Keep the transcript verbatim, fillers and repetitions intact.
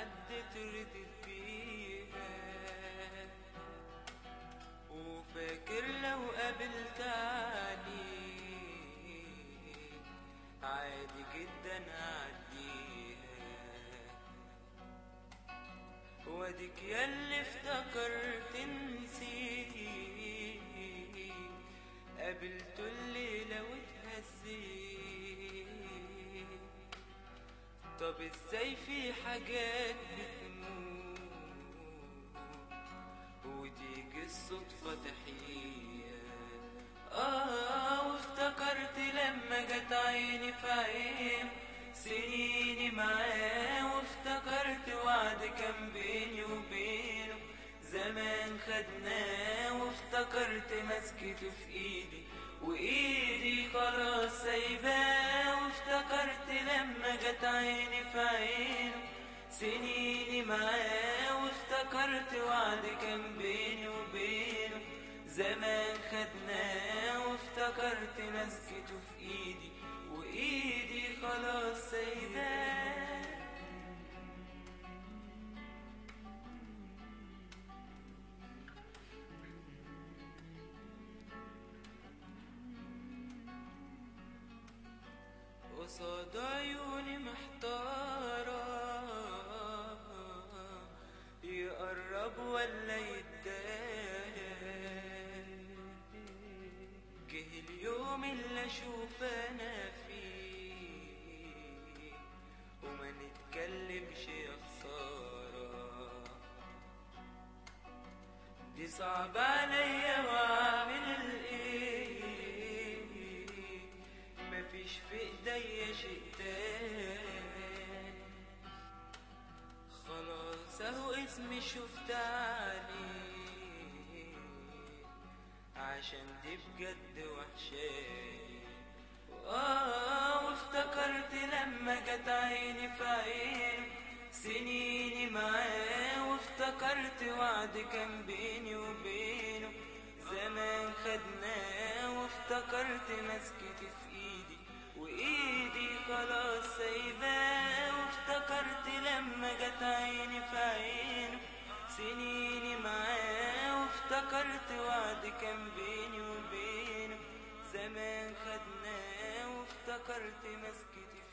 عدت ردت بيها، وفاكر لو قابلتني عادي جدا اعديها. واديك ياللي افتكرت نسيت، قابلته الليلة واتهزيت. طب ازاي في حاجات بتموت وتيجي الصدفة تحية؟ اه وافتكرت لما جت عيني في عين سنيني معاه، وافتكرت وعد كان بيني وبينه زمان خدناه، وافتكرت مسكته في ايدي وايدي خلاص سايباه. وافتكرت لما جت عيني في عينه سنيني معاه، وافتكرت وعد كان بيني وبينه زمان خدناه، وافتكرت مسكته في ايدي وايدي خلاص سايباه. قصاد عيوني محتارة يقرب ولا يتضايق، جه اليوم اللي اشوف انا فيه وما نتكلمش يا خسارة. دي صعب عليا واعمل ايه، مفيش في ايديا شيء تاني. خلاص اهو اسمي شفت عليه، عشان دي بجد وحشاني. اه وافتكرت لما جت عيني في عينه سنيني معاه، وافتكرت وعد كان بيني وبينه زمان خدناه، وافتكرت مسكتي في ايدي وايدي خلاص سايباه. وافتكرت لما جت عيني في عينه سنيني معاه، وافتكرت وعد كان بيني وبينه زمان خدناه، وافتكرت مسكتي